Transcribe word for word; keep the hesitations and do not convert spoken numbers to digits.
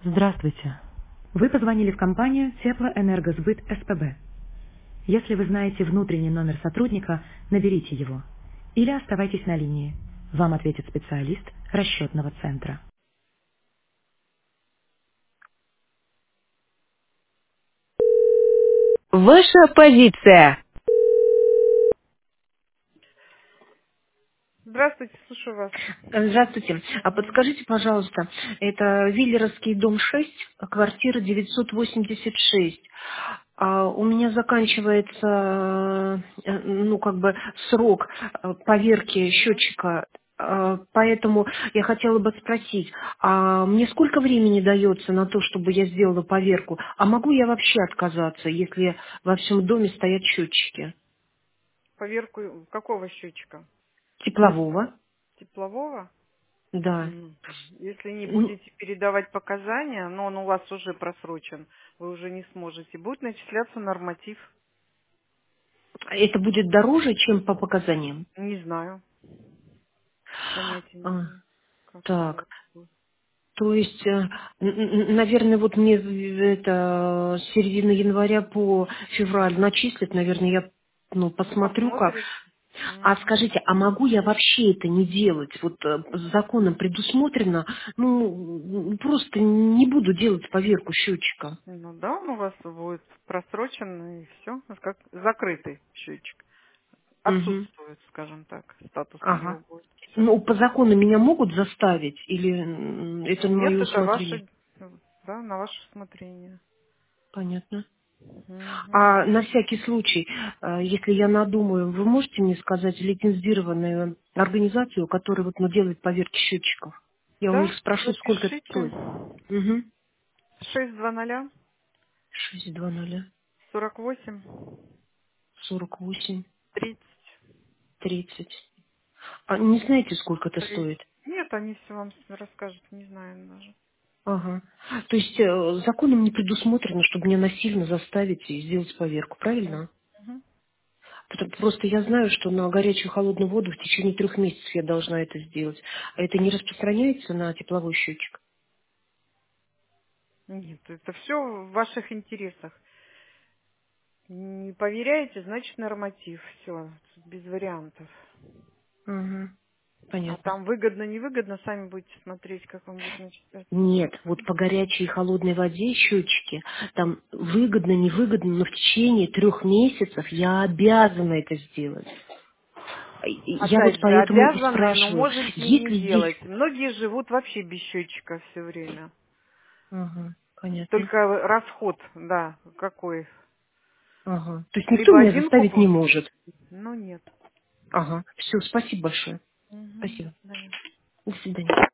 Здравствуйте. Вы позвонили в компанию Теплоэнергосбыт СПБ. Если вы знаете внутренний номер сотрудника, наберите его. Или оставайтесь на линии. Вам ответит специалист расчетного центра. Ваша позиция. Здравствуйте, слушаю вас. Здравствуйте. А подскажите, пожалуйста, это Виллеровский дом шесть, квартира девятьсот восемьдесят шесть. А у меня заканчивается, э, ну, как бы срок э, поверки счетчика, э, поэтому я хотела бы спросить, а мне сколько времени дается на то, чтобы я сделала поверку? А могу я вообще отказаться, если во всем доме стоят счетчики? Поверку какого счетчика? Теплового? Теплового? Да. М. Если не Ну, будете передавать показания, но он у вас уже просрочен, вы уже не сможете, будет начисляться норматив. это будет дороже, чем по показаниям? Не знаю, понятия не А, имею, как это у так, вас будет. то есть, э, н- н- наверное, вот мне это с середины января по февраль начислят, наверное, я ну, посмотрю как. Посмотрите. А Мгм. скажите, а могу я вообще это не делать? Вот э, законом предусмотрено, ну, просто не буду делать поверку счетчика. Ну да, он у вас будет просрочен и все, как закрытый счетчик. Мгм. Отсутствует, скажем так, статус у него Ага. будет. Все. Ну, по закону меня могут заставить или м, это на Нет, мое это усмотрение? ваше, да, на ваше усмотрение. Понятно. Мгм. А на всякий случай, э, если я надумаю, вы можете мне сказать лицензированную организацию, которая вот, ну, делает поверки счетчиков? Я у них Да, спрошу, сколько это запишите. стоит. Угу. шесть два ноль шесть два ноль сорок восемь сорок восемь тридцать. тридцать. А не знаете, сколько это То есть стоит? нет, они все вам расскажут, не знаю даже. Ага. То есть э, законом не предусмотрено, чтобы меня насильно заставить и сделать поверку, правильно? Мгм. Потому- Просто я знаю, что на горячую и холодную воду в течение трех месяцев я должна это сделать. А это не распространяется на тепловой счетчик? Нет, это все в ваших интересах. Не поверяете, значит норматив. Все, без вариантов. Угу. А Понятно. там выгодно, невыгодно, сами будете смотреть, как вам будет начисляться. Нет, вот по горячей и холодной воде счетчики, там выгодно, невыгодно, но в течение трех месяцев я обязана это сделать. И Я вот Опять же, поэтому и обязаны, но спрашиваю, можете и есть не ли здесь... делать. Многие живут вообще без счетчика все время. Ага, понятно. Только расход, да, какой. Ага. То есть никто Либо меня один заставить не купол, может. ну нет. Ага. Все, спасибо большое. Мгм. Спасибо. Да. До свидания.